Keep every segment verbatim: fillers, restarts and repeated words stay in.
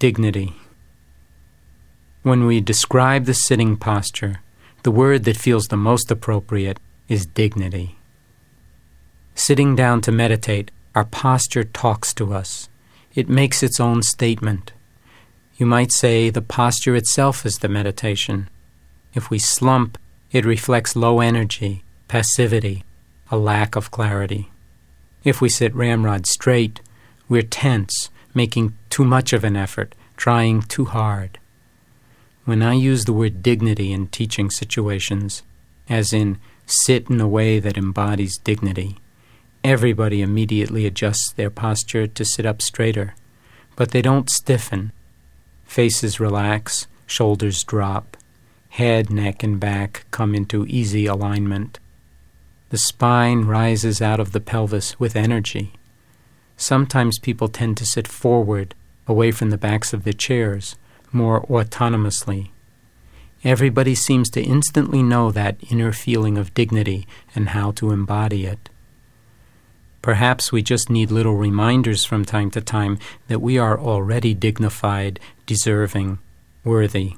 Dignity. When we describe the sitting posture, the word that feels the most appropriate is dignity. Sitting down to meditate, our posture talks to us. It makes its own statement. You might say the posture itself is the meditation. If we slump, it reflects low energy, passivity, a lack of clarity. If we sit ramrod straight, we're tense, making too much of an effort, trying too hard. When I use the word dignity in teaching situations, as in sit in a way that embodies dignity, everybody immediately adjusts their posture to sit up straighter, but they don't stiffen. Faces relax, shoulders drop, head, neck, and back come into easy alignment. The spine rises out of the pelvis with energy. Sometimes people tend to sit forward, away from the backs of their chairs, more autonomously. Everybody seems to instantly know that inner feeling of dignity and how to embody it. Perhaps we just need little reminders from time to time that we are already dignified, deserving, worthy.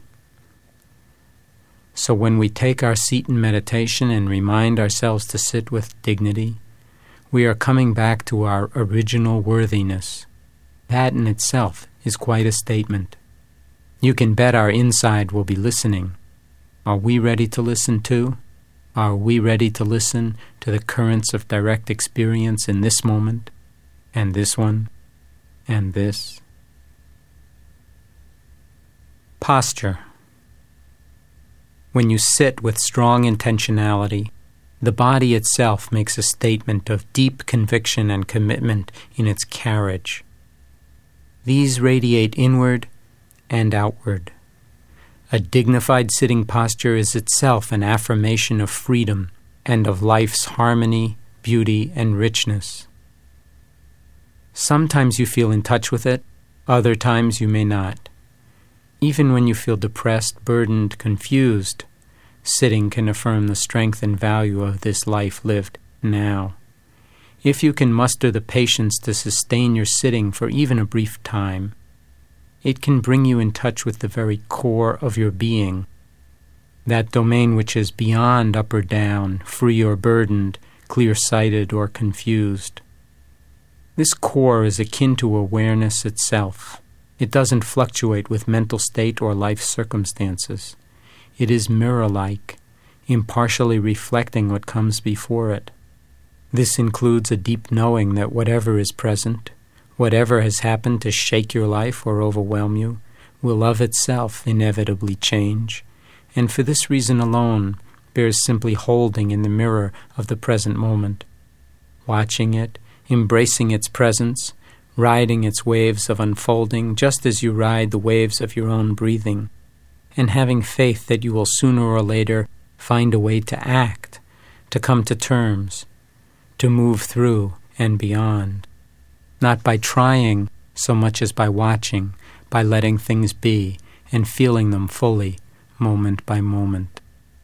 So when we take our seat in meditation and remind ourselves to sit with dignity, we are coming back to our original worthiness. That in itself is quite a statement. You can bet our inside will be listening. Are we ready to listen too? Are we ready to listen to the currents of direct experience in this moment, and this one, and this? Posture. When you sit with strong intentionality, the body itself makes a statement of deep conviction and commitment in its carriage. These radiate inward and outward. A dignified sitting posture is itself an affirmation of freedom and of life's harmony, beauty, and richness. Sometimes you feel in touch with it, other times you may not. Even when you feel depressed, burdened, confused, sitting can affirm the strength and value of this life lived now. If you can muster the patience to sustain your sitting for even a brief time, it can bring you in touch with the very core of your being, that domain which is beyond up or down, free or burdened, clear-sighted or confused. This core is akin to awareness itself. It doesn't fluctuate with mental state or life circumstances. It is mirror-like, impartially reflecting what comes before it. This includes a deep knowing that whatever is present, whatever has happened to shake your life or overwhelm you, will of itself inevitably change, and for this reason alone bears simply holding in the mirror of the present moment, watching it, embracing its presence, riding its waves of unfolding just as you ride the waves of your own breathing, and having faith that you will sooner or later find a way to act, to come to terms, to move through and beyond. Not by trying so much as by watching, by letting things be and feeling them fully, moment by moment.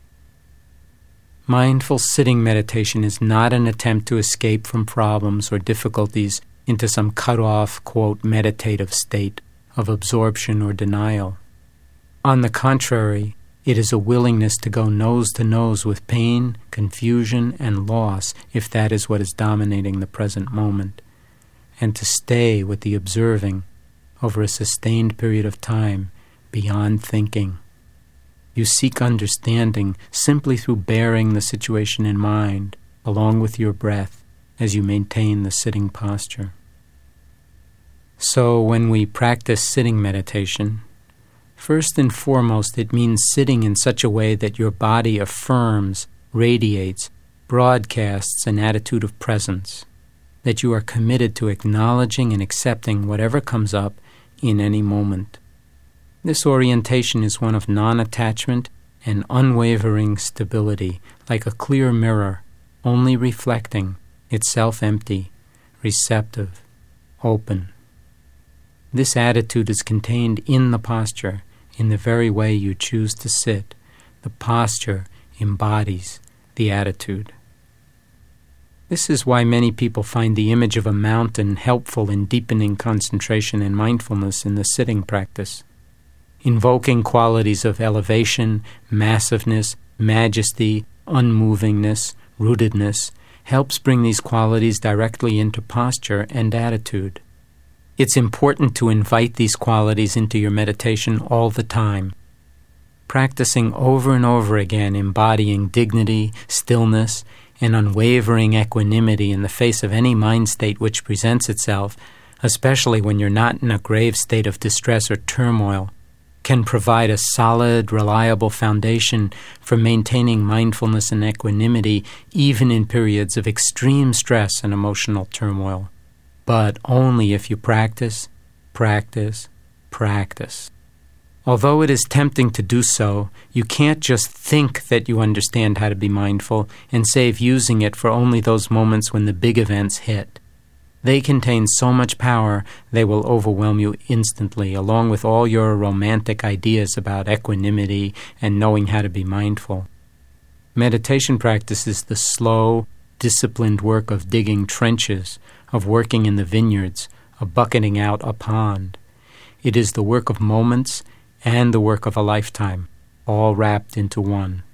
Mindful sitting meditation is not an attempt to escape from problems or difficulties into some cut-off, quote, meditative state of absorption or denial. On the contrary, it is a willingness to go nose to nose with pain, confusion, and loss, if that is what is dominating the present moment, and to stay with the observing over a sustained period of time beyond thinking. You seek understanding simply through bearing the situation in mind, along with your breath, as you maintain the sitting posture. So when we practice sitting meditation, first and foremost it means sitting in such a way that your body affirms, radiates, broadcasts an attitude of presence, that you are committed to acknowledging and accepting whatever comes up in any moment. This orientation is one of non-attachment and unwavering stability, like a clear mirror, only reflecting, itself empty, receptive, open. This attitude is contained in the posture, in the very way you choose to sit. The posture embodies the attitude. This is why many people find the image of a mountain helpful in deepening concentration and mindfulness in the sitting practice. Invoking qualities of elevation, massiveness, majesty, unmovingness, rootedness helps bring these qualities directly into posture and attitude. It's important to invite these qualities into your meditation all the time. Practicing over and over again embodying dignity, stillness, and unwavering equanimity in the face of any mind state which presents itself, especially when you're not in a grave state of distress or turmoil, can provide a solid, reliable foundation for maintaining mindfulness and equanimity even in periods of extreme stress and emotional turmoil. But only if you practice, practice, practice. Although it is tempting to do so, you can't just think that you understand how to be mindful and save using it for only those moments when the big events hit. They contain so much power, they will overwhelm you instantly, along with all your romantic ideas about equanimity and knowing how to be mindful. Meditation practice is the slow, disciplined work of digging trenches, of working in the vineyards, of bucketing out a pond. It is the work of moments and the work of a lifetime, all wrapped into one.